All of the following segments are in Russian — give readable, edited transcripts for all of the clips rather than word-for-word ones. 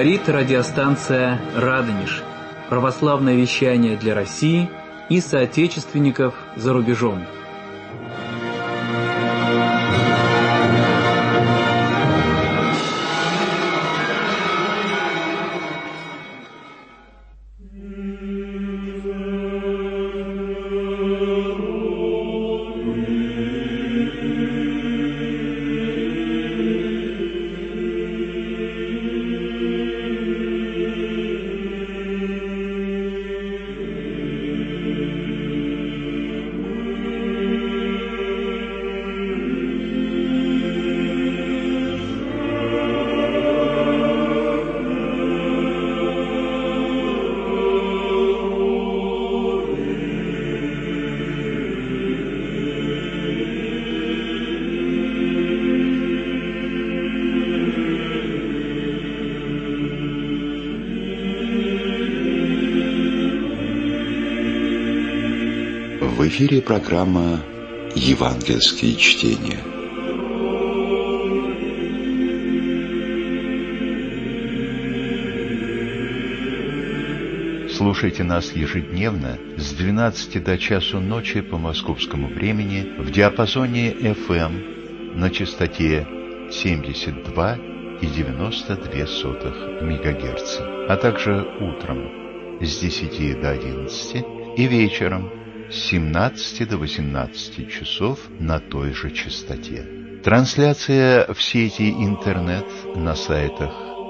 Говорит радиостанция «Радонеж». Православное вещание для России и соотечественников за рубежом. В эфире программа «Евангельские чтения». Слушайте нас ежедневно с 12 до часу ночи по московскому времени в диапазоне FM на частоте 72,92 МГц, а также утром с 10 до 11 и вечером с 17 до 18 часов на той же частоте. Трансляция в сети интернет на сайтах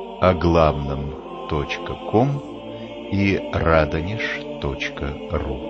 оглавном.ком и radonеж.ру.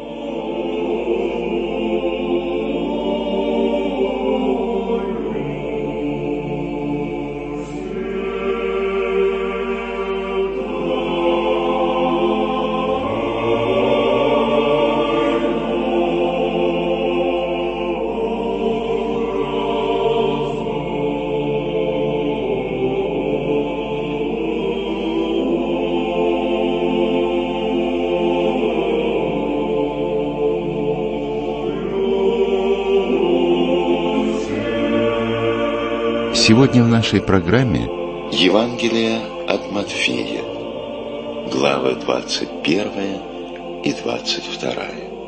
Сегодня в нашей программе Евангелие от Матфея, главы 21 и 22.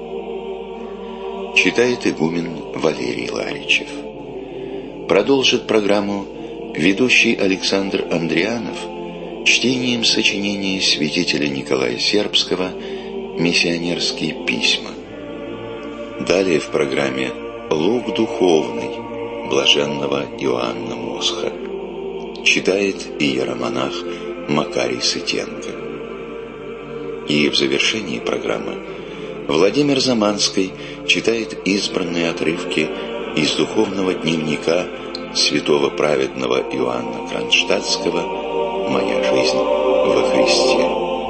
Читает игумен Валерий Ларичев. Продолжит программу ведущий Александр Андрианов чтением сочинения святителя Николая Сербского «Миссионерские письма». Далее в программе «Лук духовный» блаженного Иоанна Мосха. Читает иеромонах Макарий Сытенко. И в завершении программы Владимир Заманский читает избранные отрывки из духовного дневника святого праведного Иоанна Кронштадтского «Моя жизнь во Христе».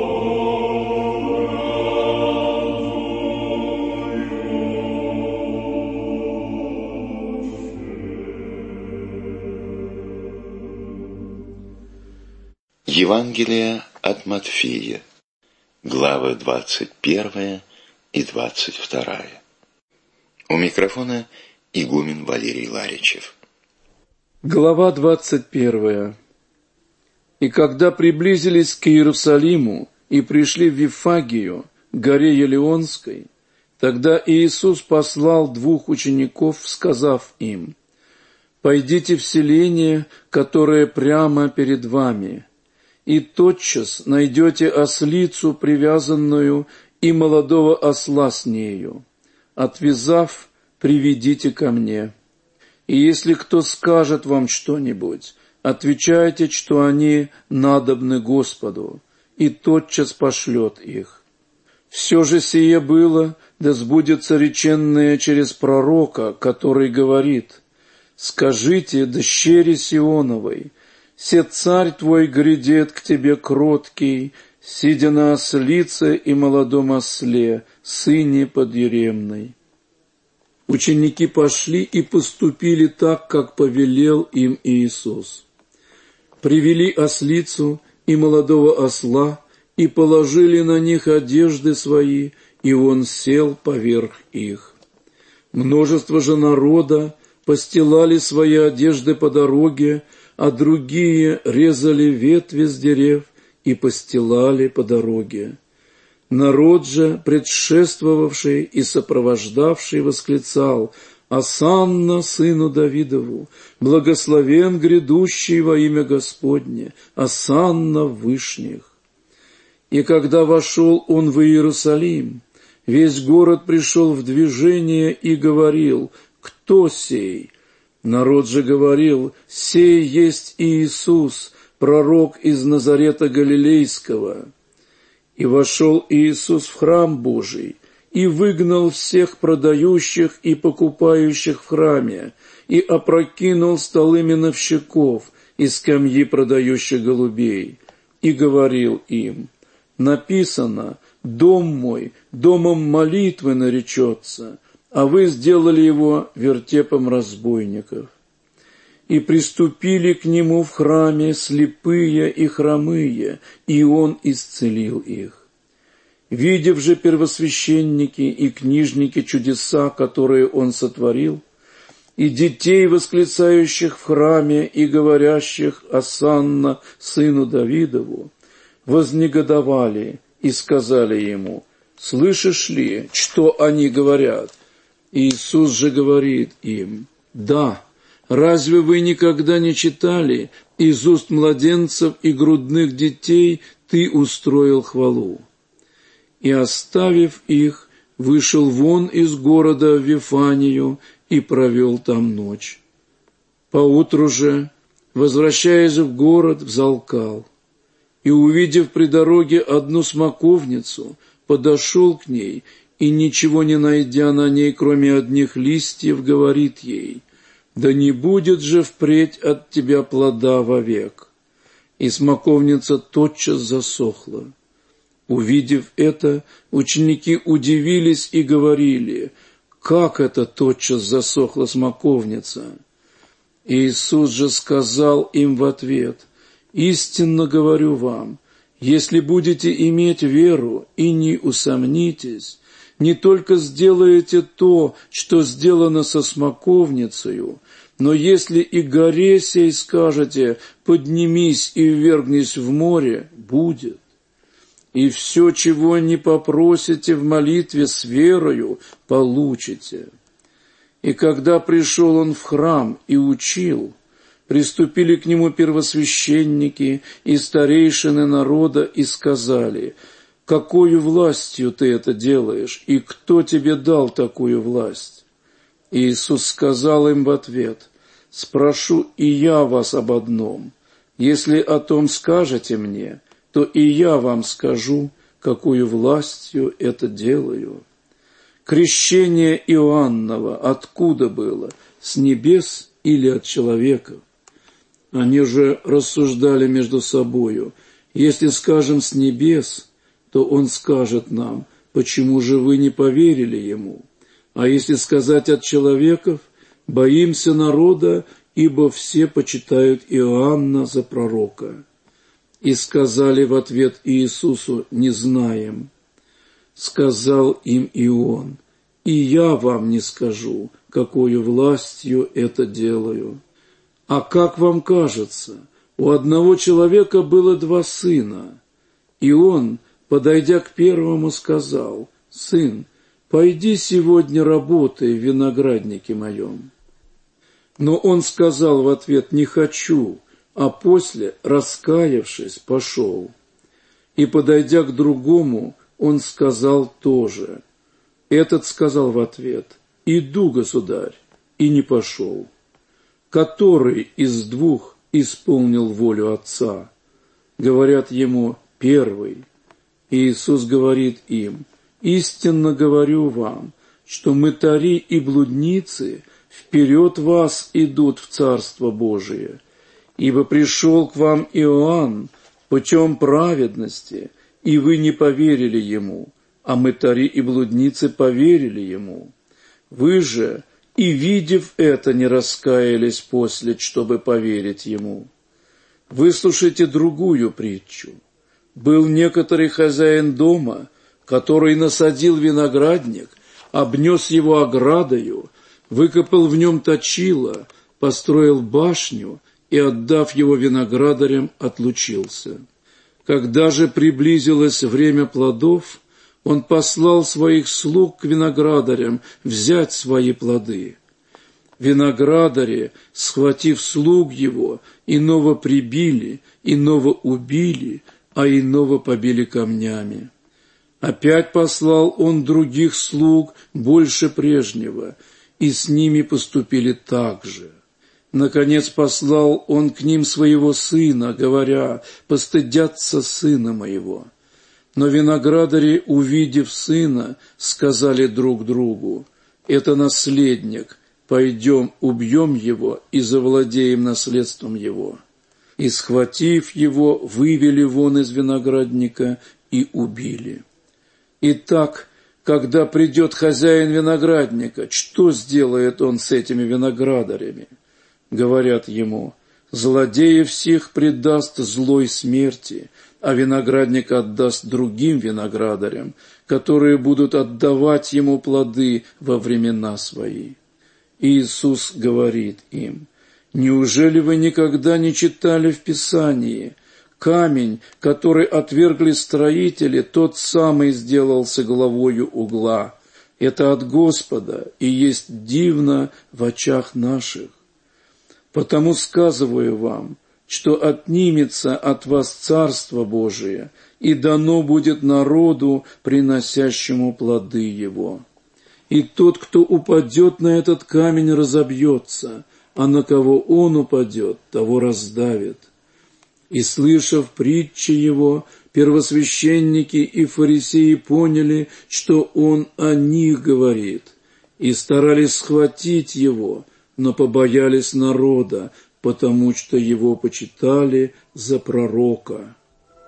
Евангелие от Матфея, главы 21 и 22. У микрофона игумен Валерий Ларичев. Глава 21. И когда приблизились к Иерусалиму и пришли в Вифагию, горе Елеонской, тогда Иисус послал 2 учеников, сказав им: «Пойдите в селение, которое прямо перед вами, и тотчас найдете ослицу привязанную и молодого осла с нею. Отвязав, приведите ко мне. И если кто скажет вам что-нибудь, отвечайте, что они надобны Господу, и тотчас пошлет их. Все же сие было, да сбудется реченное через пророка, который говорит: скажите дщери Сионовой, се царь твой грядет к тебе кроткий, сидя на ослице и молодом осле, сыне подъеремной». Ученики пошли и поступили так, как повелел им Иисус. Привели ослицу и молодого осла, и положили на них одежды свои, и он сел поверх их. Множество же народа постилали свои одежды по дороге, а другие резали ветви с дерев и постилали по дороге. Народ же, предшествовавший и сопровождавший, восклицал: «Осанна сыну Давидову, благословен грядущий во имя Господне, осанна в вышних». И когда вошел он в Иерусалим, весь город пришел в движение и говорил: «Кто сей?» Народ же говорил: «Сей есть Иисус, пророк из Назарета Галилейского». И вошел Иисус в храм Божий, и выгнал всех продающих и покупающих в храме, и опрокинул столы миновщиков и скамьи продающих голубей, и говорил им: «Написано: дом мой домом молитвы наречется, а вы сделали его вертепом разбойников». И приступили к нему в храме слепые и хромые, и он исцелил их. Видев же первосвященники и книжники чудеса, которые он сотворил, и детей, восклицающих в храме и говорящих: «Осанна сыну Давидову», вознегодовали и сказали ему: «Слышишь ли, что они говорят?» Иисус же говорит им: «Да, разве вы никогда не читали: из уст младенцев и грудных детей ты устроил хвалу?» И, оставив их, вышел вон из города в Вифанию и провел там ночь. Поутру же, возвращаясь в город, взалкал, и, увидев при дороге одну смоковницу, подошел к ней, и, ничего не найдя на ней, кроме одних листьев, говорит ей: «Да не будет же впредь от тебя плода вовек». И смоковница тотчас засохла. Увидев это, ученики удивились и говорили: «Как это тотчас засохла смоковница?» Иисус же сказал им в ответ: «Истинно говорю вам, если будете иметь веру и не усомнитесь, не только сделаете то, что сделано со смоковницею, но если и горе сей скажете: поднимись и ввергнись в море, будет. И все, чего не попросите в молитве с верою, получите». И когда пришел он в храм и учил, приступили к нему первосвященники и старейшины народа и сказали: «Какою властью ты это делаешь, и кто тебе дал такую власть?» И Иисус сказал им в ответ: «Спрошу и я вас об одном. Если о том скажете мне, то и я вам скажу, какую властью это делаю. Крещение Иоанново откуда было, с небес или от человеков?» Они же рассуждали между собою: «Если скажем с небес, то он скажет нам: почему же вы не поверили ему? А если сказать от человеков, боимся народа, ибо все почитают Иоанна за пророка». И сказали в ответ Иисусу: «Не знаем». Сказал им и он: «И я вам не скажу, какою властью это делаю. А как вам кажется, у одного человека было 2 сына, и он, подойдя к первому, сказал: „Сын, пойди сегодня работай в винограднике моем“. Но он сказал в ответ: „Не хочу“, а после, раскаявшись, пошел. И, подойдя к другому, он сказал тоже. Этот сказал в ответ: „Иду, государь“, и не пошел. Который из 2 исполнил волю отца? Говорят ему: первый. Иисус говорит им: истинно говорю вам, что мытари и блудницы вперед вас идут в Царство Божие. Ибо пришел к вам Иоанн путем праведности, и вы не поверили ему, а мытари и блудницы поверили ему. Вы же, и видев это, не раскаялись после, чтобы поверить ему. Выслушайте другую притчу. Был некоторый хозяин дома, который насадил виноградник, обнес его оградою, выкопал в нем точило, построил башню и, отдав его виноградарям, отлучился. Когда же приблизилось время плодов, он послал своих слуг к виноградарям взять свои плоды. Виноградари, схватив слуг его, иного прибили, иного убили, а иного побили камнями. Опять послал он других слуг больше прежнего, и с ними поступили так же. Наконец послал он к ним своего сына, говоря: «Постыдятся сына моего». Но виноградари, увидев сына, сказали друг другу: «Это наследник, пойдем, убьем его и завладеем наследством его». И, схватив его, вывели вон из виноградника и убили. Итак, когда придет хозяин виноградника, что сделает он с этими виноградарями? Говорят ему: злодеев всех предаст злой смерти, а виноградник отдаст другим виноградарям, которые будут отдавать ему плоды во времена свои. Иисус говорит им: неужели вы никогда не читали в Писании: камень, который отвергли строители, тот самый сделался главою угла. Это от Господа и есть дивно в очах наших. Потому сказываю вам, что отнимется от вас Царство Божие, и дано будет народу, приносящему плоды его. И тот, кто упадет на этот камень, разобьется, а на кого он упадет, того раздавит. И, слышав притчи его, первосвященники и фарисеи поняли, что он о них говорит, и старались схватить его, но побоялись народа, потому что его почитали за пророка.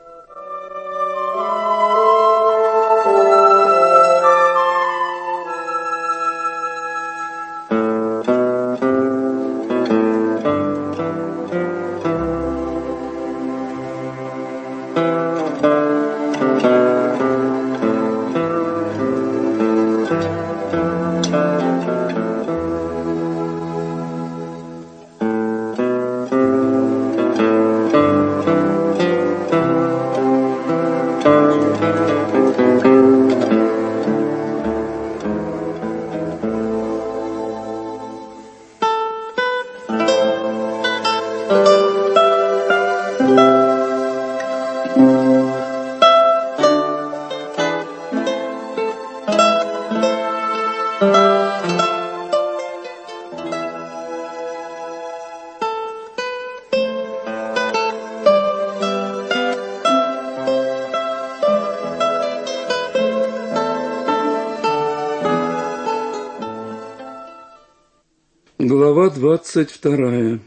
Глава 22.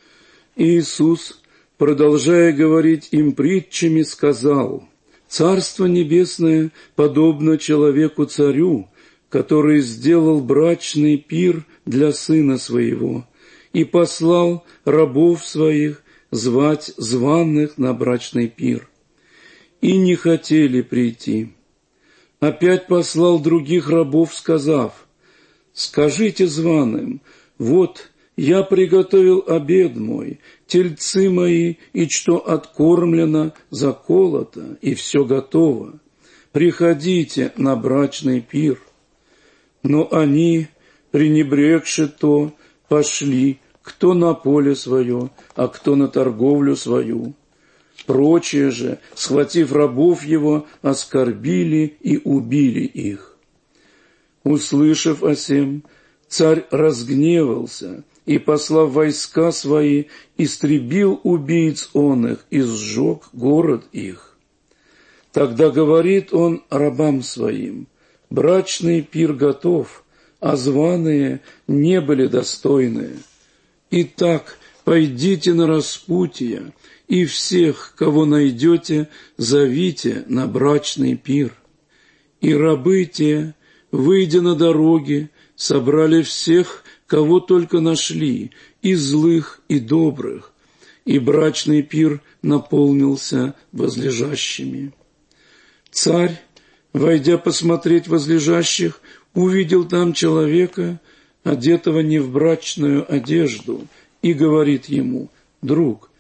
Иисус, продолжая говорить им притчами, сказал: «Царство небесное подобно человеку-царю, который сделал брачный пир для сына своего и послал рабов своих звать званых на брачный пир. И не хотели прийти. Опять послал других рабов, сказав: скажите званым: вот, я приготовил обед мой, тельцы мои, и что откормлено, заколото, и все готово. Приходите на брачный пир». Но они, пренебрегши то, пошли, кто на поле свое, а кто на торговлю свою. Прочие же, схватив рабов его, оскорбили и убили их. Услышав о сем, царь разгневался и, послав войска свои, истребил убийц он их и сжег город их. Тогда говорит он рабам своим: брачный пир готов, а званые не были достойные. Итак, пойдите на распутье, и всех, кого найдете, зовите на брачный пир. И рабы те, выйдя на дороги, собрали всех, кого только нашли, и злых, и добрых, и брачный пир наполнился возлежащими. Царь, войдя посмотреть возлежащих, увидел там человека, одетого не в брачную одежду, и говорит ему: «Друг,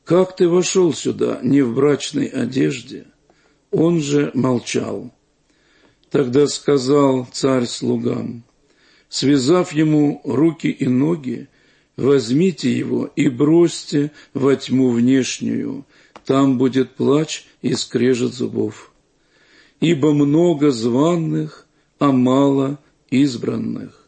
как ты вошел сюда не в брачной одежде?» Он же молчал. Тогда сказал царь слугам, связав ему руки и ноги, возьмите его и бросьте во тьму внешнюю, там будет плач и скрежет зубов. Ибо много званых, а мало избранных.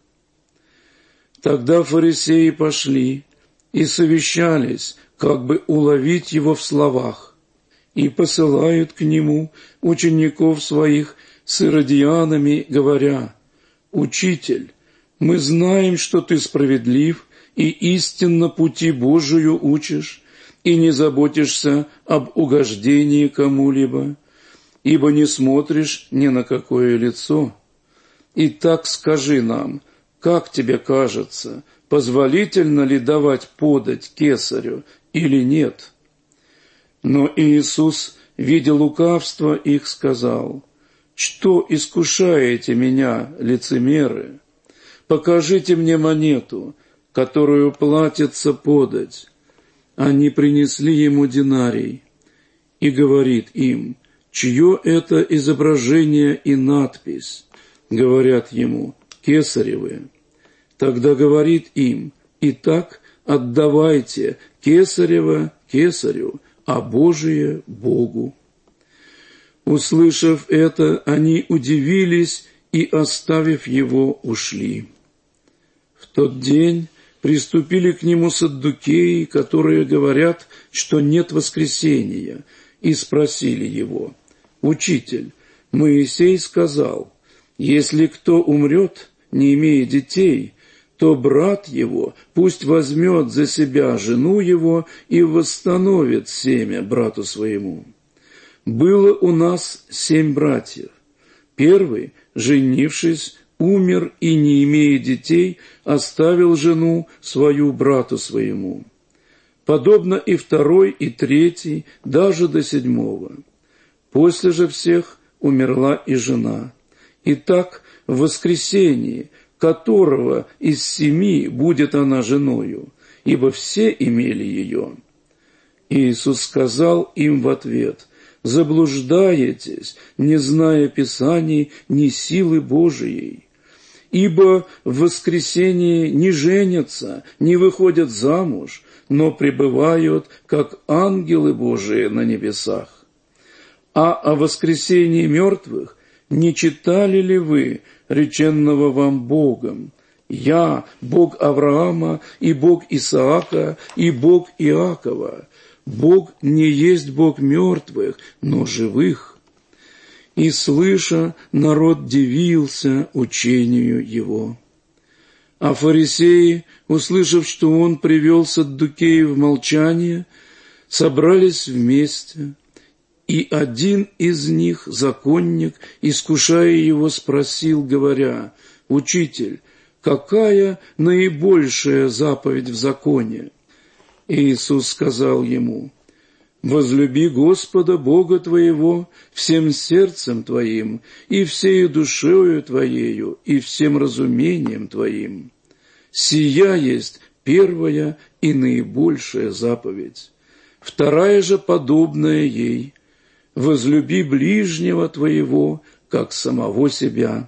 Тогда фарисеи пошли и совещались, как бы уловить его в словах, и посылают к нему учеников своих с иродианами, говоря: «Учитель, мы знаем, что ты справедлив и истинно пути Божию учишь, и не заботишься об угождении кому-либо, ибо не смотришь ни на какое лицо. Итак, скажи нам, как тебе кажется, позволительно ли давать подать кесарю или нет?» Но Иисус, видя лукавство их, сказал: «Что искушаете меня, лицемеры? Покажите мне монету, которую платится подать». Они принесли ему динарий, и говорит им: «Чье это изображение и надпись?» Говорят ему: «Кесаревы». Тогда говорит им: «Итак, отдавайте кесарево кесарю, а Божие Богу». Услышав это, они удивились и, оставив его, ушли. В тот день приступили к нему саддукеи, которые говорят, что нет воскресения, и спросили его: «Учитель, Моисей сказал, если кто умрет, не имея детей, то брат его пусть возьмет за себя жену его и восстановит семя брату своему. Было у нас 7 братьев. Первый, женившись, умер и, не имея детей, оставил жену свою брату своему. Подобно и второй, и третий, даже до 7. После же всех умерла и жена. Итак, в воскресении, которого из 7 будет она женою, ибо все имели ее». Иисус сказал им в ответ: «Заблуждаетесь, не зная Писаний, ни силы Божией. Ибо в воскресении не женятся, не выходят замуж, но пребывают, как ангелы Божии на небесах. А о воскресении мертвых не читали ли вы реченного вам Богом: «Я, Бог Авраама, и Бог Исаака, и Бог Иакова»? Бог не есть Бог мертвых, но живых». И, слыша, народ дивился учению его. А фарисеи, услышав, что он привел саддукеев в молчание, собрались вместе, и один из них, законник, искушая его, спросил, говоря: «Учитель, какая наибольшая заповедь в законе?» Иисус сказал ему: «Возлюби Господа Бога твоего всем сердцем твоим, и всею душою твоею, и всем разумением твоим. Сия есть первая и наибольшая заповедь. Вторая же подобная ей: возлюби ближнего твоего, как самого себя.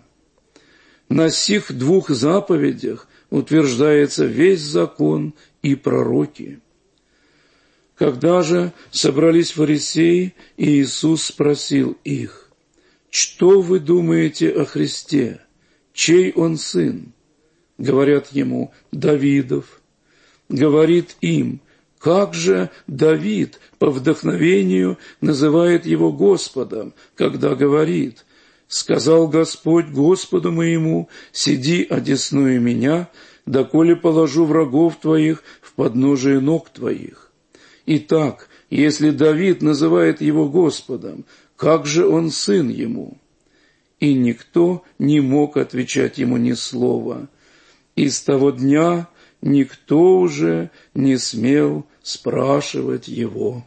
На сих 2 заповедях утверждается весь закон и пророки». Когда же собрались фарисеи, Иисус спросил их: «Что вы думаете о Христе? Чей он сын?» Говорят ему: «Давидов». Говорит им: «Как же Давид по вдохновению называет его Господом, когда говорит: сказал Господь Господу моему: сиди одесную меня, доколе положу врагов твоих в подножие ног твоих». Итак, если Давид называет его Господом, как же он сын ему?» И никто не мог отвечать ему ни слова. И с того дня никто уже не смел спрашивать его.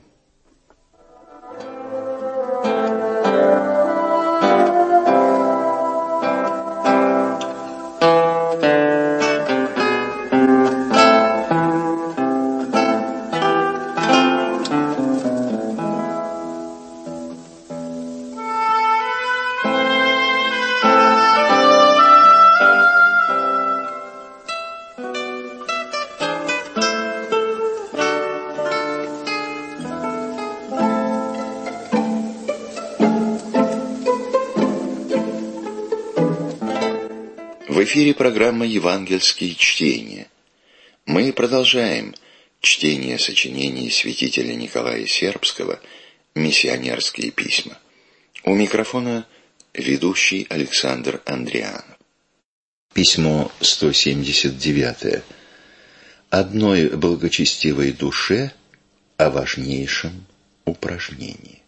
В эфире программа «Евангельские чтения». Мы продолжаем чтение сочинений святителя Николая Сербского «Миссионерские письма». У микрофона ведущий Александр Андрианов. Письмо 179. Одной благочестивой душе о важнейшем упражнении.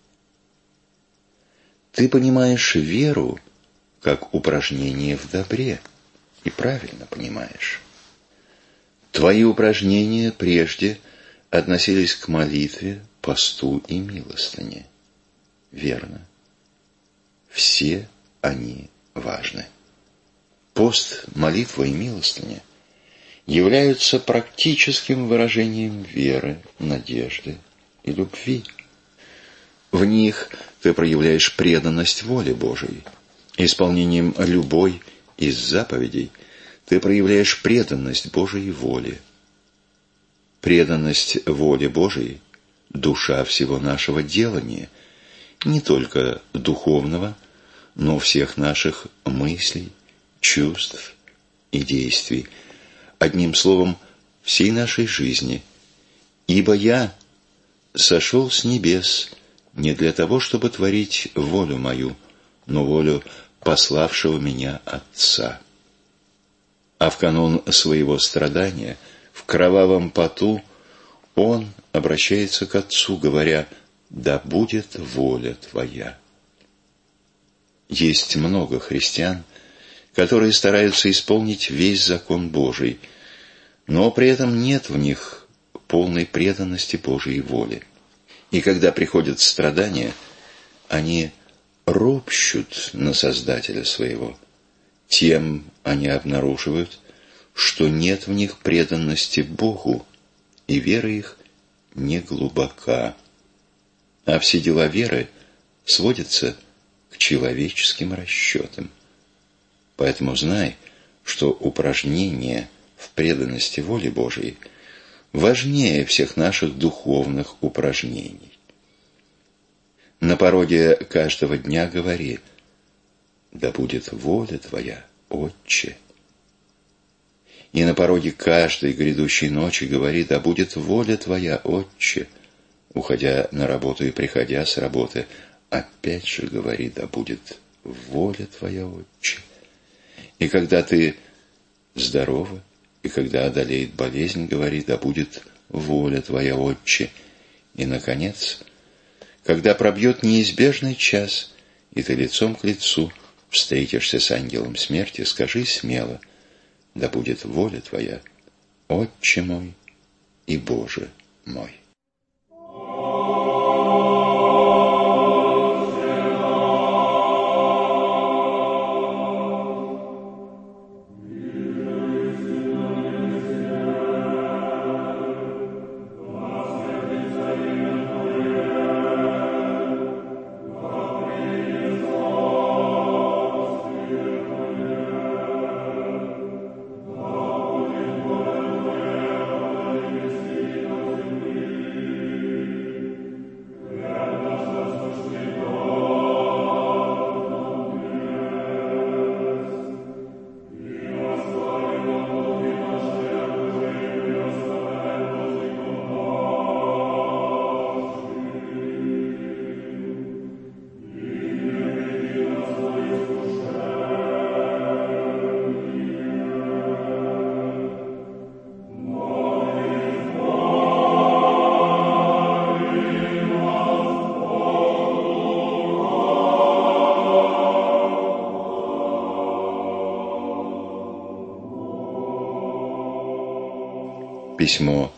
Ты понимаешь веру как упражнение в добре, и правильно понимаешь. Твои упражнения прежде относились к молитве, посту и милостыне. Верно. Все они важны. Пост, молитва и милостыня являются практическим выражением веры, надежды и любви. В них ты проявляешь преданность воле Божией. Исполнением любой из заповедей ты проявляешь преданность Божией воле. Преданность воле Божией – душа всего нашего делания, не только духовного, но всех наших мыслей, чувств и действий, одним словом, всей нашей жизни. Ибо я сошел с небес не для того, чтобы творить волю мою, но волю пославшего меня Отца. А в канун своего страдания, в кровавом поту, он обращается к Отцу, говоря: «Да будет воля Твоя». Есть много христиан, которые стараются исполнить весь закон Божий, но при этом нет в них полной преданности Божьей воле. И когда приходят страдания, они ропщут на Создателя своего. Тем они обнаруживают, что нет в них преданности Богу, и вера их не глубока. А все дела веры сводятся к человеческим расчетам. Поэтому знай, что упражнение в преданности воле Божией важнее всех наших духовных упражнений. На пороге каждого дня говори: «Да будет воля Твоя, Отче». И на пороге каждой грядущей ночи говори: «Да будет воля Твоя, Отче». Уходя на работу и приходя с работы, опять же говори: «Да будет воля Твоя, Отче». И когда ты здорова, и когда одолеет болезнь, говори: «Да будет воля Твоя, Отче». И, наконец, когда пробьет неизбежный час, и ты лицом к лицу встретишься с ангелом смерти, скажи смело: «Да будет воля Твоя, Отче мой и Боже мой». Письмо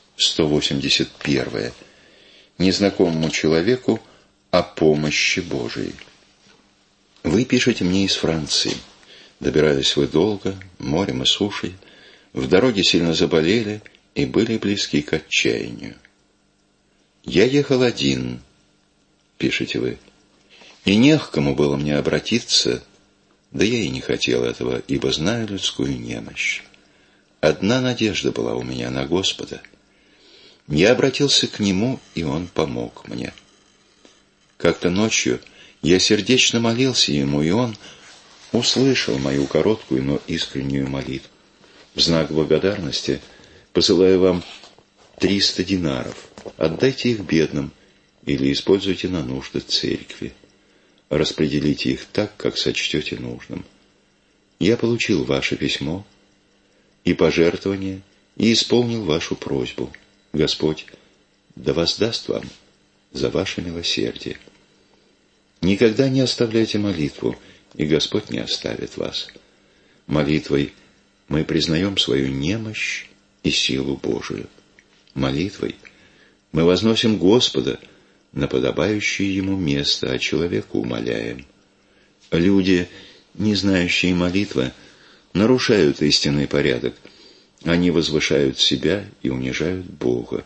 181. Незнакомому человеку о помощи Божией. Вы пишете мне из Франции. Добирались вы долго, морем и сушей, в дороге сильно заболели и были близки к отчаянию. «Я ехал один», — пишете вы, — «и не к кому было мне обратиться, да я и не хотел этого, ибо знаю людскую немощь. Одна надежда была у меня на Господа. Я обратился к Нему, и Он помог мне. Как-то ночью я сердечно молился Ему, и Он услышал мою короткую, но искреннюю молитву. В знак благодарности посылаю вам 300 динаров. Отдайте их бедным или используйте на нужды церкви. Распределите их так, как сочтете нужным. Я получил ваше письмо и пожертвование и исполнил вашу просьбу. Господь да воздаст вам за ваше милосердие. Никогда не оставляйте молитву, и Господь не оставит вас. Молитвой мы признаем свою немощь и силу Божию. Молитвой мы возносим Господа на подобающее Ему место, а человека умоляем. Люди, не знающие молитвы, нарушают истинный порядок. Они возвышают себя и унижают Бога.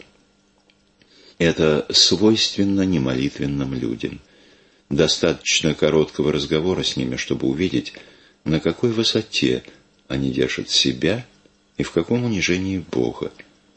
Это свойственно немолитвенным людям. Достаточно короткого разговора с ними, чтобы увидеть, на какой высоте они держат себя и в каком унижении Бога.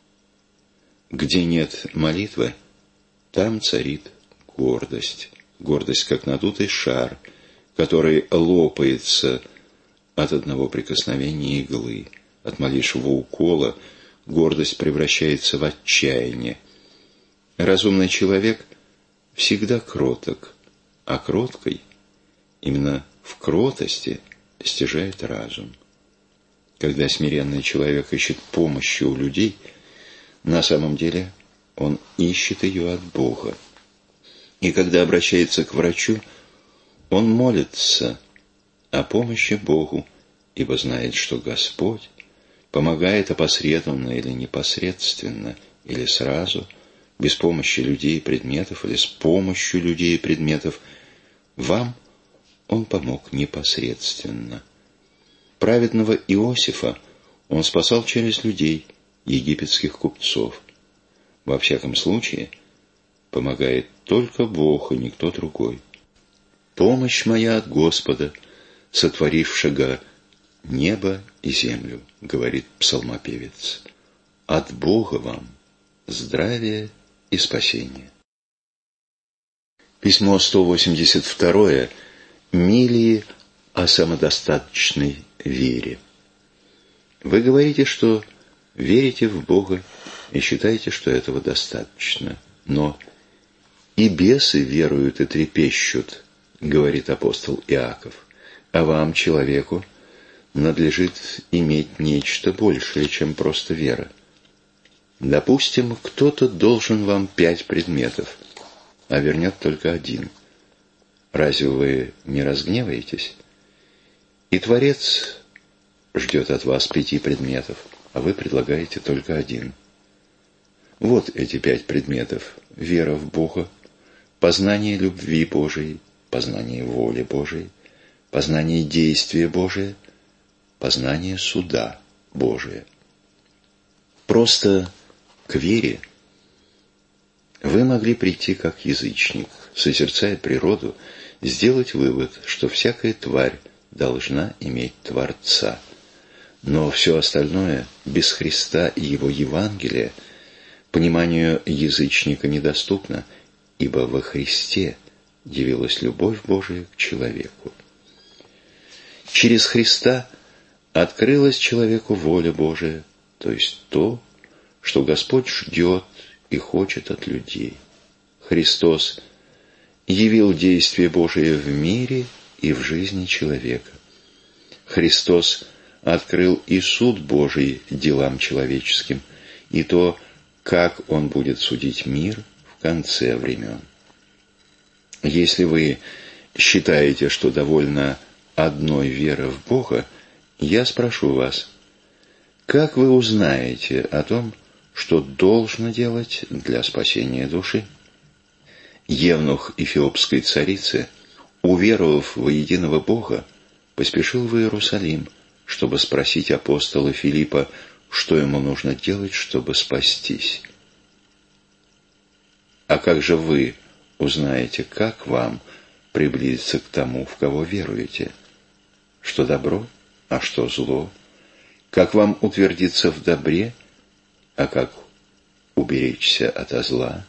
Где нет молитвы, там царит гордость. Гордость, как надутый шар, который лопается от одного прикосновения иглы. От малейшего укола гордость превращается в отчаяние. Разумный человек всегда кроток, а кроткий именно в кротости стяжает разум. Когда смиренный человек ищет помощи у людей, на самом деле он ищет ее от Бога. И когда обращается к врачу, он молится о помощи Богу, ибо знает, что Господь помогает опосредованно или непосредственно, или сразу, без помощи людей и предметов, или с помощью людей и предметов. Вам Он помог непосредственно. Праведного Иосифа Он спасал через людей, египетских купцов. Во всяком случае, помогает только Бог и никто другой. Помощь моя от Господа, сотворившего небо и землю, говорит псалмопевец. От Бога вам здравие и спасение. Письмо 182 Милии о самодостаточной вере. Вы говорите, что верите в Бога и считаете, что этого достаточно. Но и бесы веруют и трепещут, говорит апостол Иаков. А вам, человеку, надлежит иметь нечто большее, чем просто вера. Допустим, кто-то должен вам 5 предметов, а вернет только 1. Разве вы не разгневаетесь? И Творец ждет от вас 5 предметов, а вы предлагаете только 1. Вот эти 5 предметов: вера в Бога, познание любви Божией, познание воли Божией, познание действия Божия, познание суда Божия. Просто к вере вы могли прийти как язычник, созерцая природу, сделать вывод, что всякая тварь должна иметь Творца. Но все остальное без Христа и Его Евангелия пониманию язычника недоступно, ибо во Христе явилась любовь Божия к человеку. Через Христа открылась человеку воля Божия, то есть то, что Господь ждет и хочет от людей. Христос явил действие Божие в мире и в жизни человека. Христос открыл и суд Божий делам человеческим, и то, как Он будет судить мир в конце времен. Если вы считаете, что довольно одной веры в Бога, я спрошу вас, как вы узнаете о том, что должно делать для спасения души? Евнух эфиопской царицы, уверовав во единого Бога, поспешил в Иерусалим, чтобы спросить апостола Филиппа, что ему нужно делать, чтобы спастись. А как же вы узнаете, как вам приблизиться к тому, в кого веруете? Что добро, а что зло? Как вам утвердиться в добре, а как уберечься ото зла?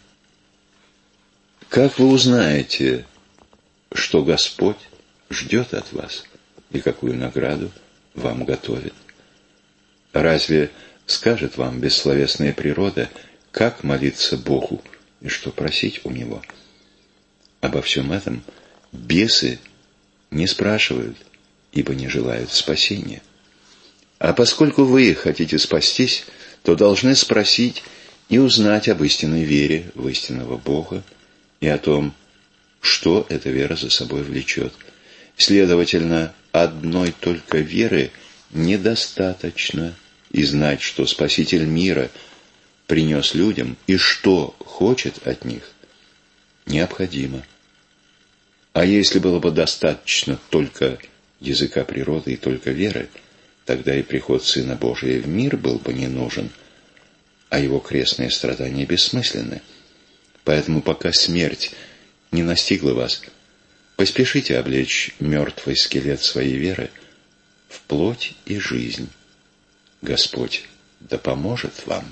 Как вы узнаете, что Господь ждет от вас? и какую награду вам готовит. Разве скажет вам бессловесная природа, как молиться Богу и что просить у Него? Обо всем этом бесы не спрашивают, ибо не желают спасения. А поскольку вы хотите спастись, то должны спросить и узнать об истинной вере в истинного Бога и о том, что эта вера за собой влечет. Следовательно, одной только веры недостаточно, и знать, что Спаситель мира принес людям и что хочет от них, необходимо. А если было бы достаточно только языка природы и только веры, тогда и приход Сына Божия в мир был бы не нужен, а его крестные страдания бессмысленны. Поэтому пока смерть не настигла вас, поспешите облечь мертвый скелет своей веры в плоть и жизнь. Господь да поможет вам.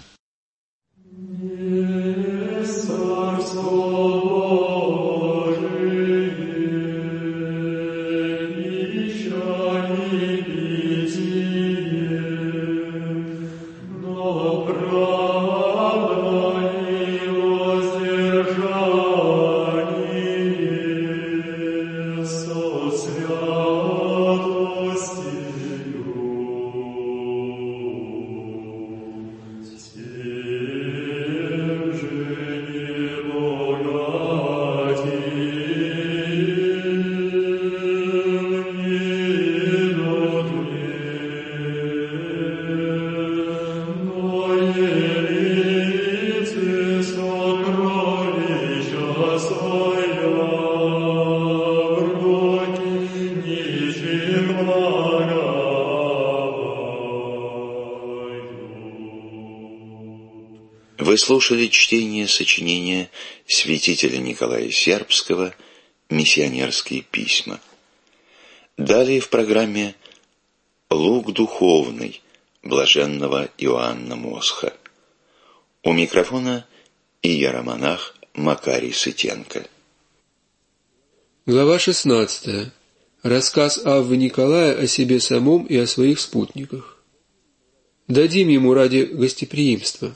Вы слушали чтение сочинения святителя Николая Сербского «Миссионерские письма». Далее в программе «Лук духовный» блаженного Иоанна Мосха. У микрофона иеромонах Макарий Сытенко. Глава 16. Рассказ Аввы Николая о себе самом и о своих спутниках. Дадим ему ради гостеприимства.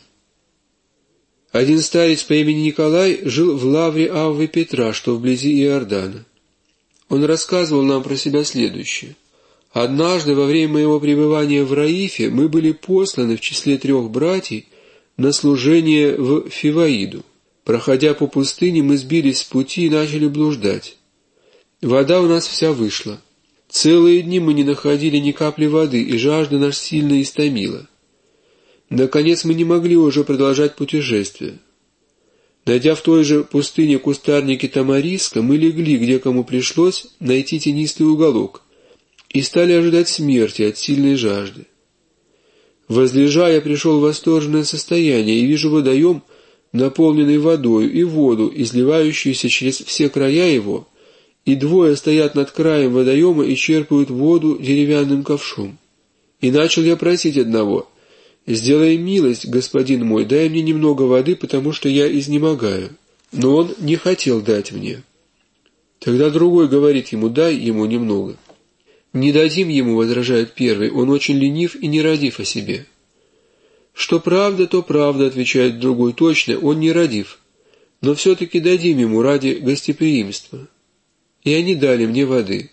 Один старец по имени Николай жил в лавре Аввы Петра, что вблизи Иордана. Он рассказывал нам про себя следующее. «Однажды во время моего пребывания в Раифе мы были посланы в числе 3 братьев на служение в Фиваиду. Проходя по пустыне, мы сбились с пути и начали блуждать. Вода у нас вся вышла. Целые дни мы не находили ни капли воды, и жажда нас сильно истомила. Наконец мы не могли уже продолжать путешествие. Найдя в той же пустыне кустарники тамариска, мы легли, где кому пришлось, найти тенистый уголок, и стали ожидать смерти от сильной жажды. Возлежа, я пришел в восторженное состояние и вижу водоем, наполненный водою, и воду, изливающуюся через все края его, и 2 стоят над краем водоема и черпают воду деревянным ковшом. И начал я просить одного: «Сделай милость, господин мой, дай мне немного воды, потому что я изнемогаю». Но он не хотел дать мне. Тогда другой говорит ему: «Дай ему немного». «Не дадим ему», — возражает первый, — «он очень ленив и нерадив о себе». «Что правда, то правда», — отвечает другой, — «точно, он нерадив, но все-таки дадим ему ради гостеприимства». И они дали мне воды.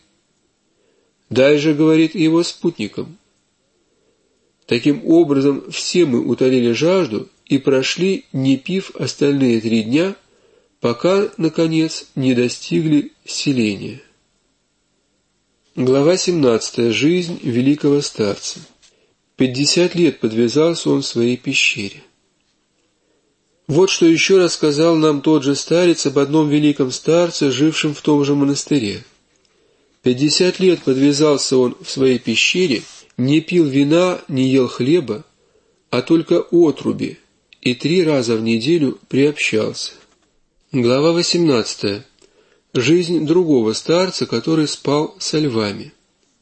«Дай же», — говорит, — его спутникам. Таким образом, все мы утолили жажду и прошли, не пив, остальные 3 дня, пока, наконец, не достигли селения. Глава 17. Жизнь великого старца. 50 лет подвязался он в своей пещере. Вот что еще рассказал нам тот же старец об одном великом старце, жившем в том же монастыре. 50 лет подвязался он в своей пещере, не пил вина, не ел хлеба, а только отруби, и 3 раза в неделю приобщался. Глава 18. Жизнь другого старца, который спал со львами.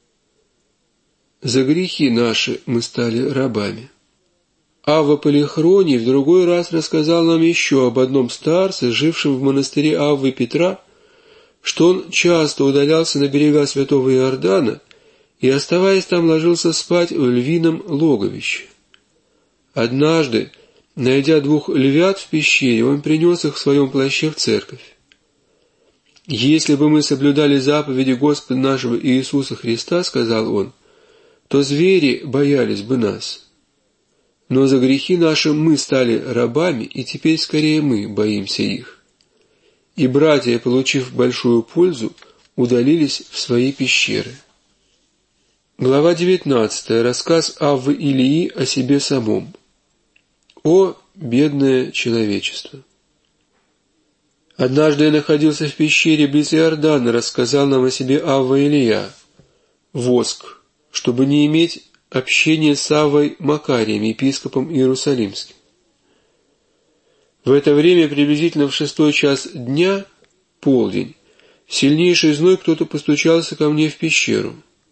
За грехи наши мы стали рабами. Авва Полихроний в другой раз рассказал нам еще об одном старце, жившем в монастыре Аввы Петра, что он часто удалялся на берега святого Иордана и, оставаясь там, ложился спать в львином логовище. Однажды, найдя 2 львят в пещере, он принес их в своем плаще в церковь. «Если бы мы соблюдали заповеди Господа нашего Иисуса Христа, — сказал он, — то звери боялись бы нас. Но за грехи наши мы стали рабами, и теперь скорее мы боимся их». И братья, получив большую пользу, удалились в свои пещеры. Глава 19. Рассказ Аввы Илии о себе самом. О, бедное человечество! Однажды я находился в пещере близ Иордана, рассказал нам о себе Авва Илия. Воск, чтобы не иметь общения с Аввой Макарием, епископом Иерусалимским. В это время, приблизительно в 6 час дня, полдень, сильнейший зной, кто-то постучался ко мне в пещеру.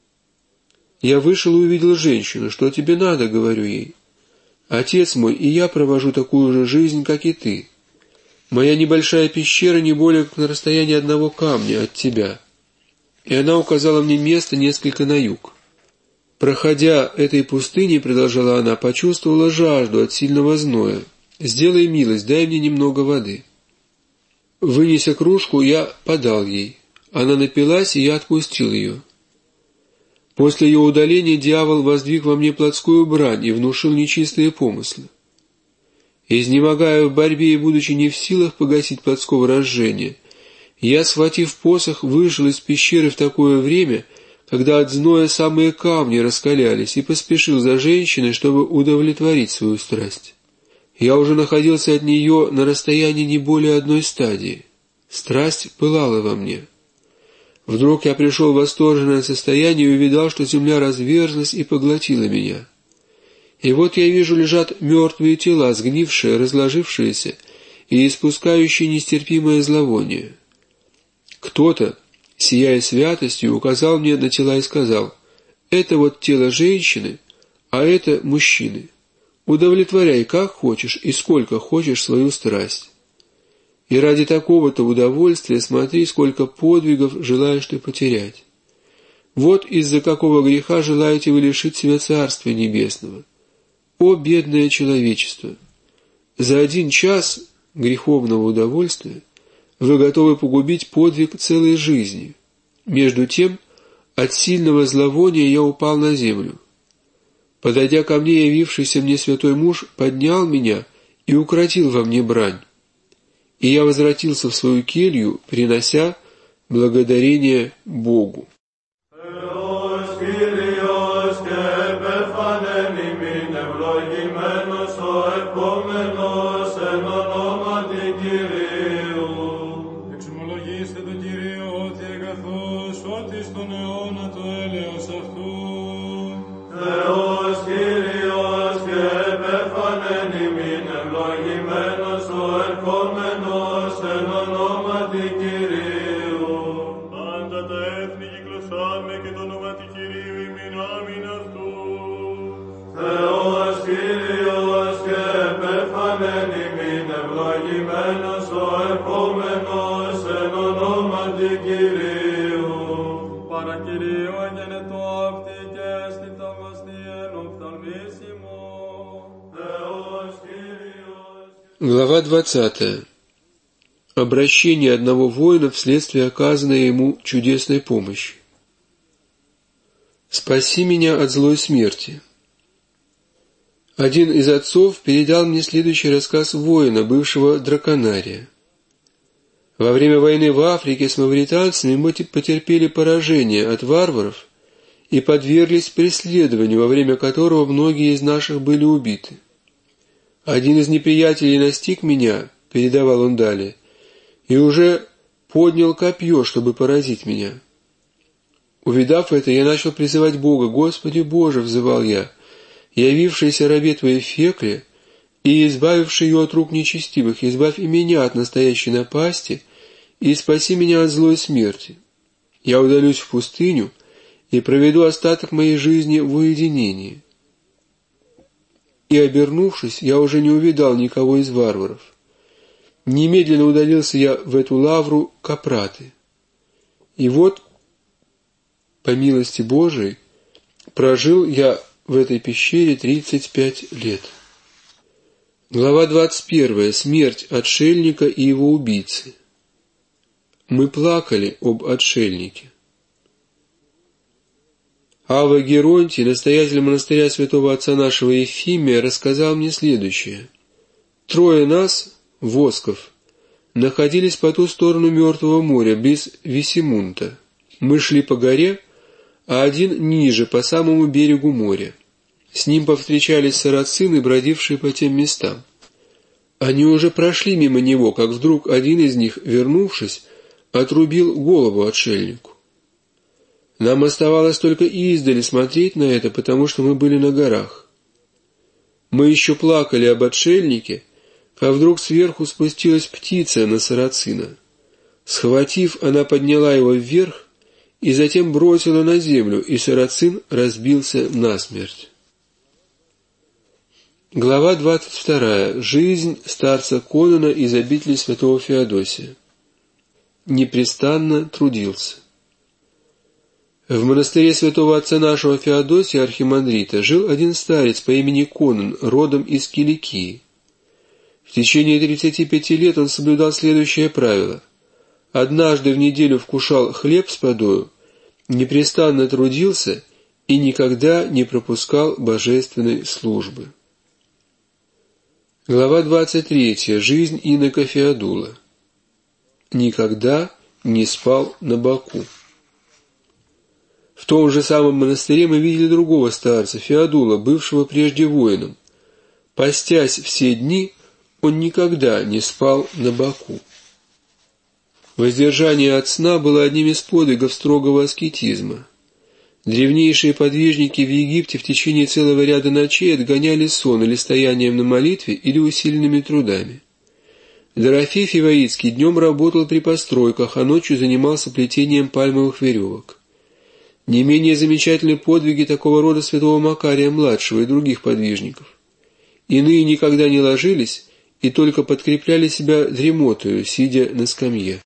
Я вышел и увидел женщину. «Что тебе надо?» — говорю ей. «Отец мой, и я провожу такую же жизнь, как и ты. Моя небольшая пещера не более как на расстоянии 1 камня от тебя». И она указала мне место несколько на юг. «Проходя этой пустыней, — продолжала она, — почувствовала жажду от сильного зноя. Сделай милость, дай мне немного воды». Вынеся кружку, я подал ей. Она напилась, и я отпустил ее. После ее удаления дьявол воздвиг во мне плотскую брань и внушил нечистые помыслы. Изнемогая в борьбе и будучи не в силах погасить плотского разжения, я, схватив посох, вышел из пещеры в такое время, когда от зноя самые камни раскалялись, и поспешил за женщиной, чтобы удовлетворить свою страсть. Я уже находился от нее на расстоянии не более 1 стадии. Страсть пылала во мне. Вдруг я пришел в восторженное состояние и увидал, что земля разверзлась и поглотила меня. И вот я вижу, лежат мертвые тела, сгнившие, разложившиеся и испускающие нестерпимое зловоние. Кто-то, сияя святостью, указал мне на тела и сказал: «Это вот тело женщины, а это мужчины. Удовлетворяй как хочешь и сколько хочешь свою страсть. И ради такого-то удовольствия смотри, сколько подвигов желаешь ты потерять. Вот из-за какого греха желаете вы лишить себя Царствия Небесного. О, бедное человечество! За 1 час греховного удовольствия вы готовы погубить подвиг целой жизни. Между тем, от сильного зловония я упал на землю. Подойдя ко мне, явившийся мне святой муж поднял меня и укротил во мне брань. И я возвратился в свою келью, принося благодарение Богу». Глава 20. Обращение одного воина вследствие оказанной ему чудесной помощи. «Спаси меня от злой смерти». Один из отцов передал мне следующий рассказ воина, бывшего драконария. Во время войны в Африке с мавританцами мы потерпели поражение от варваров и подверглись преследованию, во время которого многие из наших были убиты. Один из неприятелей настиг меня, передавал он далее, и уже поднял копье, чтобы поразить меня. Увидав это, я начал призывать Бога. «Господи Боже!» — взывал я, «явившийся рабе Твоей Фекле и избавивший ее от рук нечестивых, избавь и меня от настоящей напасти и спаси меня от злой смерти. Я удалюсь в пустыню и проведу остаток моей жизни в уединении». И, обернувшись, я уже не увидал никого из варваров. Немедленно удалился я в эту лавру Капраты. И вот, по милости Божией, Прожил я в этой пещере 35 лет. Глава 21. Смерть отшельника и его убийцы. Мы плакали об отшельнике. Авва Геронтий, настоятель монастыря святого отца нашего Ефимия, рассказал мне следующее. 3 нас, восков, находились по ту сторону Мертвого моря, близ Висимунта. Мы шли по горе, а один ниже, по самому берегу моря. С ним повстречались сарацины, бродившие по тем местам. Они уже прошли мимо него, как вдруг один из них, вернувшись, отрубил голову отшельнику. Нам оставалось только издали смотреть на это, потому что мы были на горах. Мы еще плакали об отшельнике, как вдруг сверху спустилась птица на сарацина. Схватив, она подняла его вверх и затем бросила на землю, и сарацин разбился насмерть. Глава 22. Жизнь старца Конона из обители святого Феодосия. Непрестанно трудился. В монастыре святого отца нашего Феодосия архимандрита жил один старец по имени Конон, родом из Киликии. В течение 35 лет он соблюдал следующее правило. Однажды в неделю вкушал хлеб с водою, непрестанно трудился и никогда не пропускал божественной службы. Глава 23. Жизнь инока Феодула. Никогда не спал на боку. В том же самом монастыре мы видели другого старца, Феодула, бывшего прежде воином. Постясь все дни, он никогда не спал на боку. Воздержание от сна было одним из подвигов строгого аскетизма. Древнейшие подвижники в Египте в течение целого ряда ночей отгоняли сон или стоянием на молитве, или усиленными трудами. Дорофей Фиваицкий днем работал при постройках, а ночью занимался плетением пальмовых веревок. Не менее замечательны подвиги такого рода святого Макария-младшего и других подвижников. Иные никогда не ложились и только подкрепляли себя дремотою, сидя на скамье.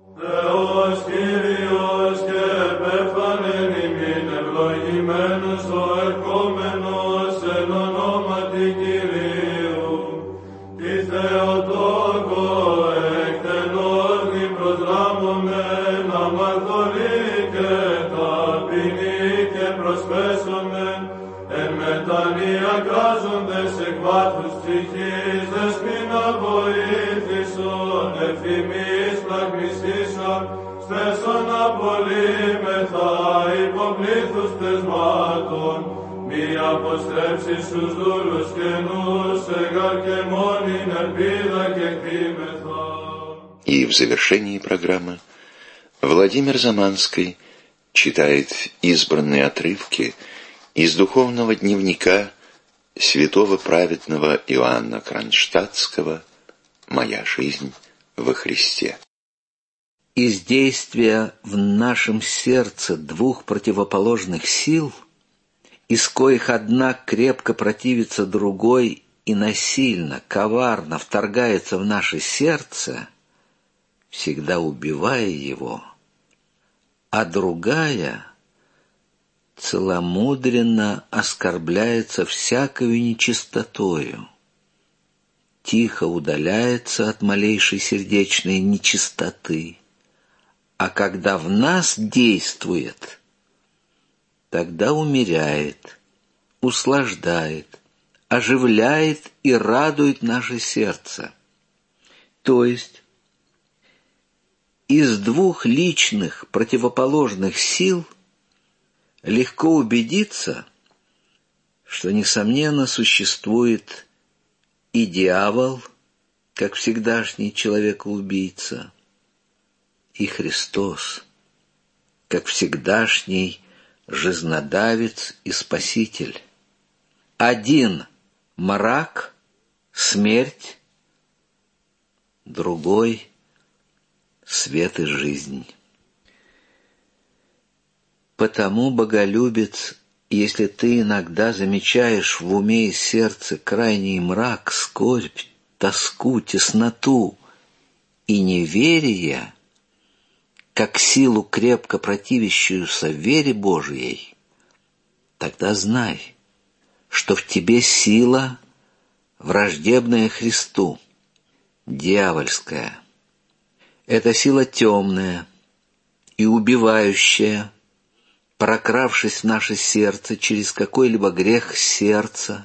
И в завершении программы Владимир Заманский читает избранные отрывки из духовного дневника святого праведного Иоанна Кронштадтского «Моя жизнь во Христе». Из действия в нашем сердце двух противоположных сил, из коих одна крепко противится другой и насильно, коварно вторгается в наше сердце, всегда убивая его, а другая целомудренно оскорбляется всякою нечистотою, тихо удаляется от малейшей сердечной нечистоты, а когда в нас действует, тогда умеряет, услаждает, оживляет и радует наше сердце. То есть из двух личных противоположных сил легко убедиться, что, несомненно, существует и дьявол, как всегдашний человекоубийца, и Христос, как всегдашний жизнодавец и спаситель. Один — мрак, смерть, другой — свет и жизнь. Потому, боголюбец, если ты иногда замечаешь в уме и сердце крайний мрак, скорбь, тоску, тесноту и неверие, как силу, крепко противящуюся вере Божией, тогда знай, что в тебе сила, враждебная Христу, дьявольская. Это сила темная и убивающая, прокравшись в наше сердце через какой-либо грех сердца,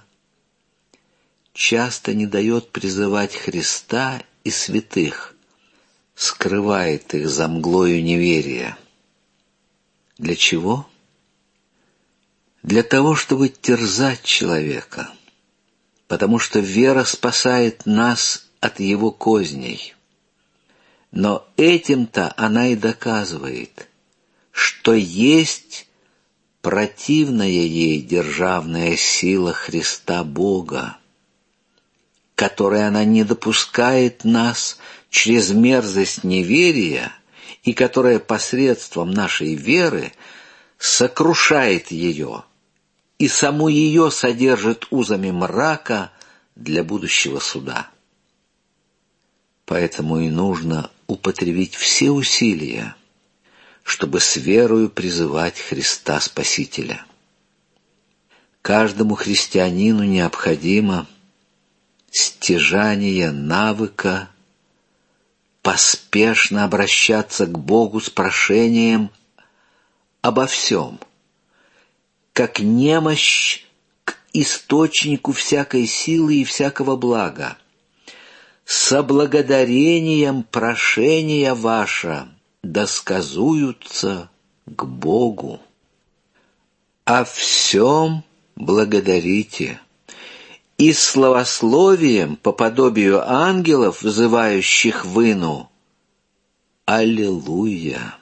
часто не дает призывать Христа и святых, скрывает их за мглою неверия. Для чего? Для того, чтобы терзать человека, потому что вера спасает нас от его козней. Но этим-то она и доказывает, что есть противная ей державная сила Христа Бога, которой она не допускает нас через мерзость неверия и которая посредством нашей веры сокрушает ее и саму ее содержит узами мрака для будущего суда. Поэтому и нужно употребить все усилия, чтобы с верою призывать Христа Спасителя. Каждому христианину необходимо стяжание навыка поспешно обращаться к Богу с прошением обо всем, как немощь к источнику всякой силы и всякого блага. Со благодарением прошения ваше досказуются к Богу. О всем благодарите, и славословием по подобию ангелов, взывающих выну: Аллилуйя!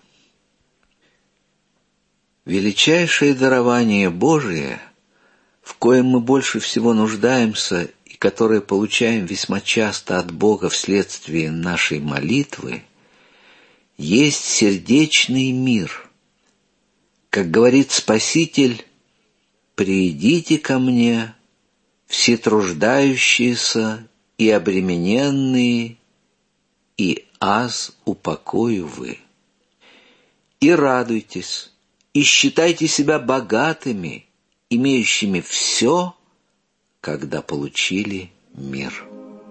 Величайшее дарование Божие, в коем мы больше всего нуждаемся и которое получаем весьма часто от Бога вследствие нашей молитвы, есть сердечный мир. Как говорит Спаситель: «Придите ко мне, все труждающиеся и обремененные, и аз упокою вы. И радуйтесь, и считайте себя богатыми, имеющими все, когда получили мир».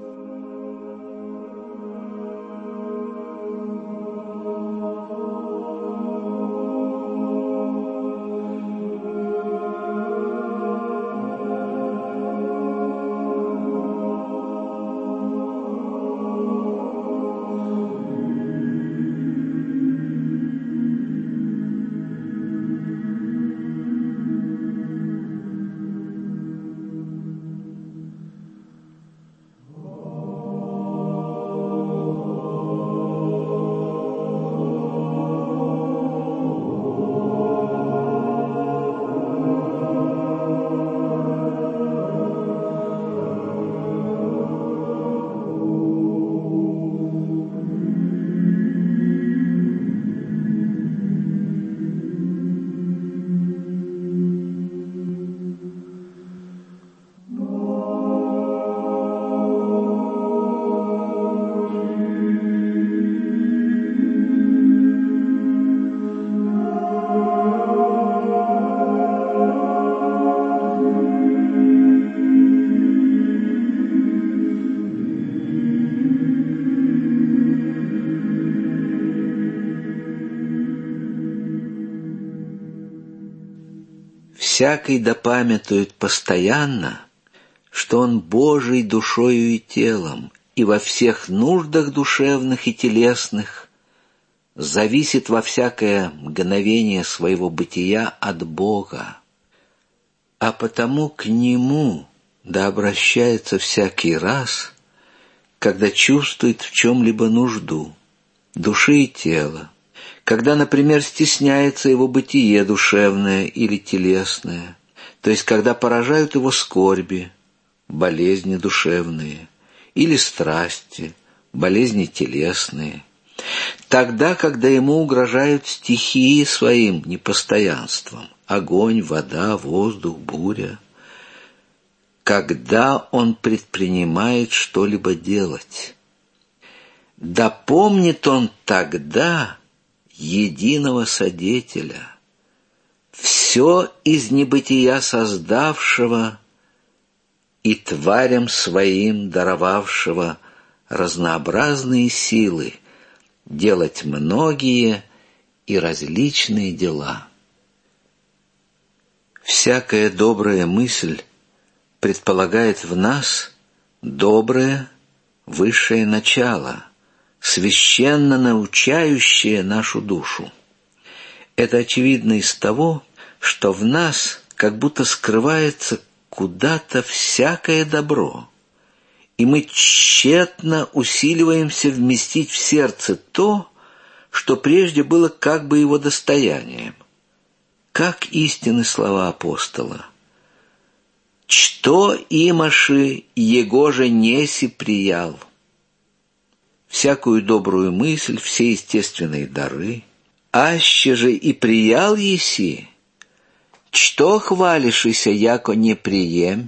Всякий допамятует постоянно, что он Божий душою и телом, и во всех нуждах душевных и телесных зависит во всякое мгновение своего бытия от Бога, а потому к Нему да обращается всякий раз, когда чувствует в чем-либо нужду души и тела, когда, например, стесняется его бытие душевное или телесное, то есть когда поражают его скорби, болезни душевные, или страсти, болезни телесные, тогда, когда ему угрожают стихии своим непостоянством, огонь, вода, воздух, буря, когда он предпринимает что-либо делать. Да помнит он тогда единого Содетеля, все из небытия создавшего и тварям своим даровавшего разнообразные силы делать многие и различные дела. Всякая добрая мысль предполагает в нас доброе высшее начало, священно научающее нашу душу. Это очевидно из того, что в нас как будто скрывается куда-то всякое добро, и мы тщетно усиливаемся вместить в сердце то, что прежде было как бы его достоянием. Как истинны слова апостола: «Что имаши его же неси приял». Всякую добрую мысль, все естественные дары, аще же и приял еси, что хвалишися, яко не прием?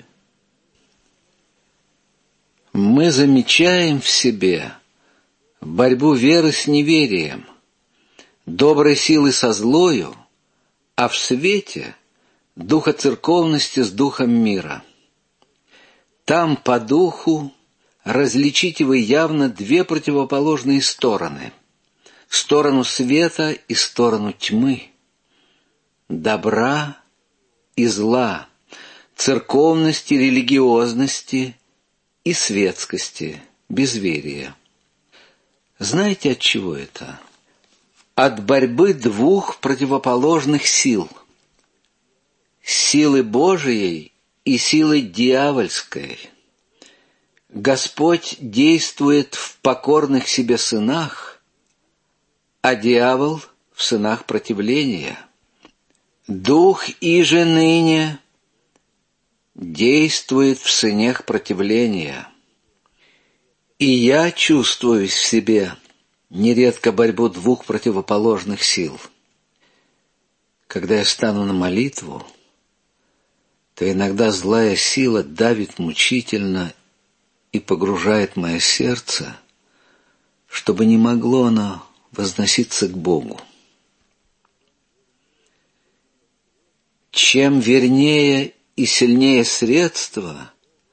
Мы замечаем в себе борьбу веры с неверием, доброй силы со злою, а в свете духа церковности с духом мира. Там по духу различите вы явно две противоположные стороны: сторону света и сторону тьмы, добра и зла, церковности, религиозности и светскости, безверия. Знаете, от чего это? От борьбы двух противоположных сил: силы Божией и силы дьявольской. Господь действует в покорных себе сынах, а дьявол в сынах противления. Дух иже ныне действует в сынях противления. И я чувствую в себе нередко борьбу двух противоположных сил. Когда я стану на молитву, то иногда злая сила давит мучительно и погружает мое сердце, чтобы не могло оно возноситься к Богу. Чем вернее и сильнее средство,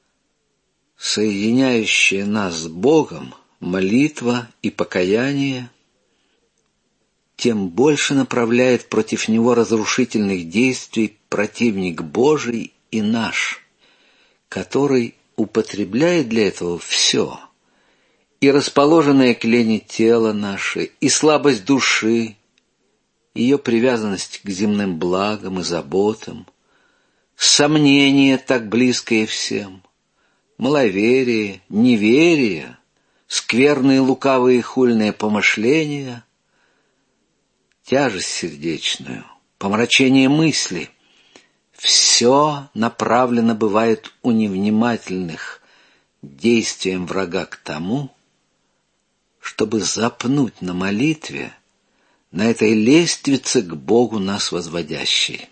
соединяющее нас с Богом, молитва и покаяние, тем больше направляет против него разрушительных действий противник Божий и наш, который употребляет для этого все: и расположенное к лени тело наше, и слабость души, ее привязанность к земным благам и заботам, сомнение, так близкое всем, маловерие, неверие, скверные лукавые и хульные помышления, тяжесть сердечную, помрачение мысли — все направлено бывает у невнимательных действием врага к тому, чтобы запнуть на молитве, на этой лестнице к Богу нас возводящей.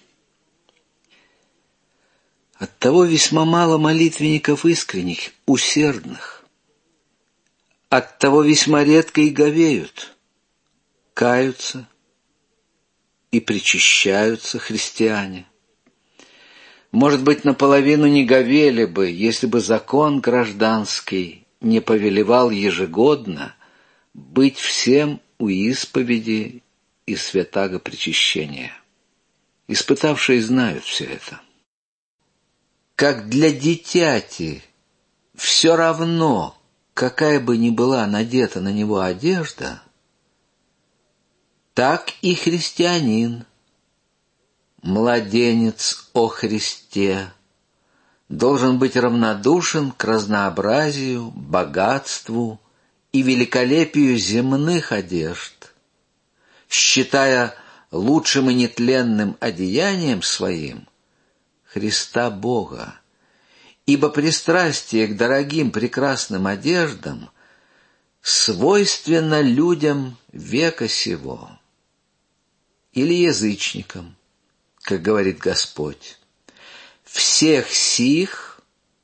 Оттого весьма мало молитвенников искренних, усердных. Оттого весьма редко и говеют, каются и причащаются христиане. Может быть, наполовину не говели бы, если бы закон гражданский не повелевал ежегодно быть всем у исповеди и святаго причащения. Испытавшие знают все это. Как для дитяти все равно, какая бы ни была надета на него одежда, так и христианин, младенец о Христе, должен быть равнодушен к разнообразию, богатству и великолепию земных одежд, считая лучшим и нетленным одеянием своим Христа Бога, ибо пристрастие к дорогим прекрасным одеждам свойственно людям века сего или язычникам, как говорит Господь. Всех сих,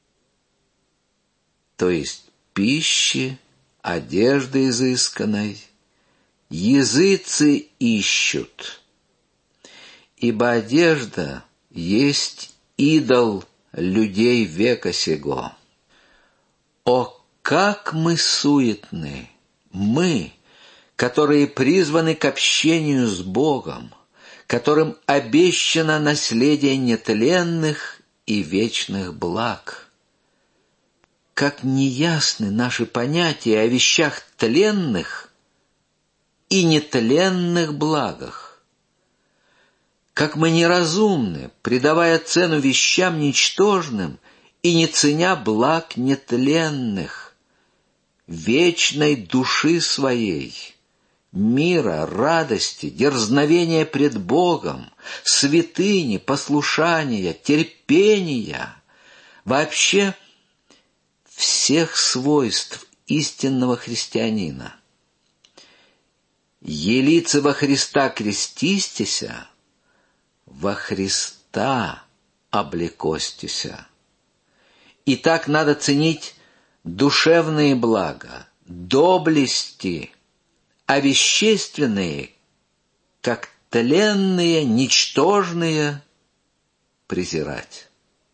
то есть пищи, одежды изысканной, языцы ищут, ибо одежда есть идол людей века сего. О, как мы суетны, мы, которые призваны к общению с Богом, которым обещано наследие нетленных и вечных благ. Как неясны наши понятия о вещах тленных и нетленных благах. Как мы неразумны, придавая цену вещам ничтожным и не ценя благ нетленных, вечной души своей, мира, радости, дерзновения пред Богом, святыни, послушания, терпения, вообще всех свойств истинного христианина. Елице во Христа крестистися, во Христа облекостися. И так надо ценить душевные блага, доблести, а вещественные, как тленные, ничтожные, презирать.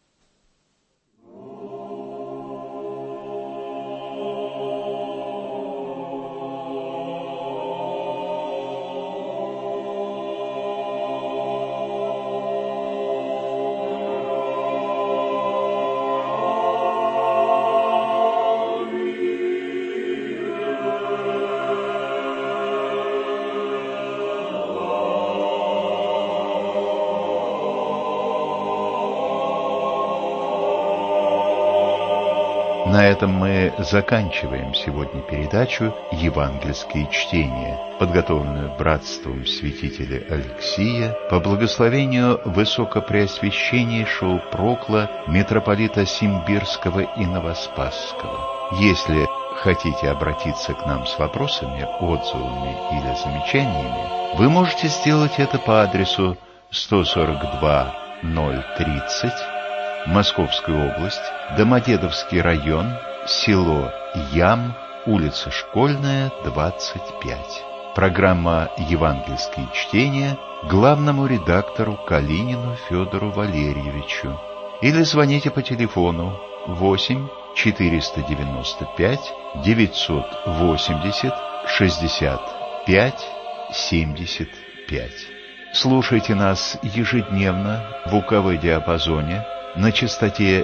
На этом мы заканчиваем сегодня передачу «Евангельские чтения», подготовленную братством святителя Алексия по благословению высокопреосвященнейшего прокла митрополита Симбирского и Новоспасского. Если хотите обратиться к нам с вопросами, отзывами или замечаниями, вы можете сделать это по адресу 142-030, Московская область, Домодедовский район, село Ям, улица Школьная, 25. Программа «Евангельские чтения» главному редактору Калинину Федору Валерьевичу. Или звоните по телефону 8 495 980 65 75. Слушайте нас ежедневно в УКВ-диапазоне на частоте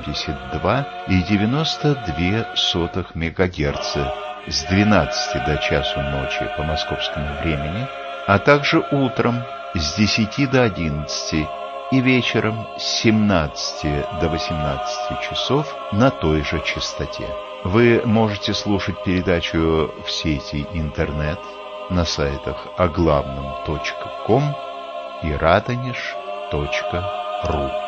72,92 МГц с 12 до часу ночи по московскому времени, а также утром с 10 до 11 и вечером с 17 до 18 часов на той же частоте. Вы можете слушать передачу в сети интернет на сайтах оглавном.ком и радонеж.ру.